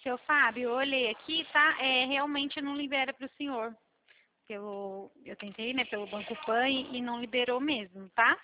Seu Fábio, eu olhei aqui, tá? Realmente não libera para o senhor. Eu tentei, né, pelo Banco Pan e não liberou mesmo, tá?